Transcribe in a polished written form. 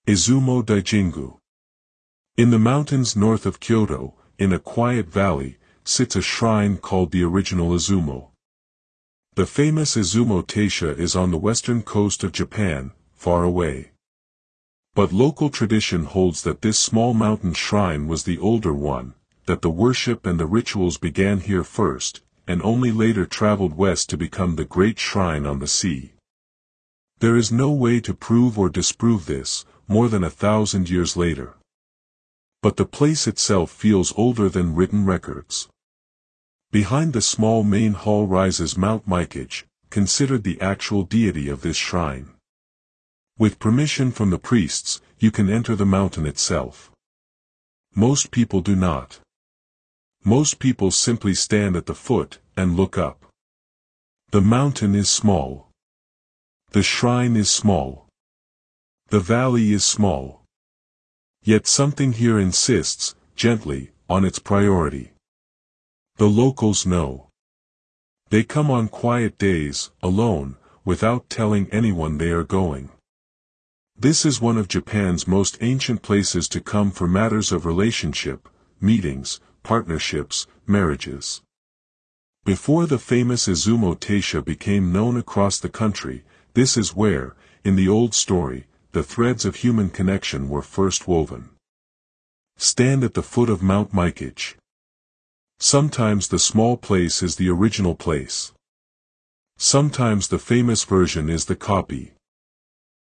Izumo Daijingu. In the mountains north of Kyoto, in a quiet valley, sits a shrine called the Original Izumo. The famous Izumo Taisha is on the western coast of Japan, far away. But local tradition holds that this small mountain shrine was the older one, that the worship and the rituals began here first, and only later traveled west to become the great shrine on the sea. There is no way to prove or disprove this, more than 1,000 years later. But the place itself feels older than written records. Behind the small main hall rises Mount Mikage, considered the actual deity of this shrine. With permission from the priests, you can enter the mountain itself. Most people do not. Most people simply stand at the foot and look up. The mountain is small. The shrine is small. The valley is small. Yet something here insists, gently, on its priority. The locals know. They come on quiet days, alone, without telling anyone they are going. This is one of Japan's most ancient places to come for matters of relationship, meetings, partnerships, marriages. Before the famous Izumo Taisha became known across the country, this is where, in the old story, the threads of human connection were first woven. Stand at the foot of Mount Mikage. Sometimes the small place is the original place. Sometimes the famous version is the copy.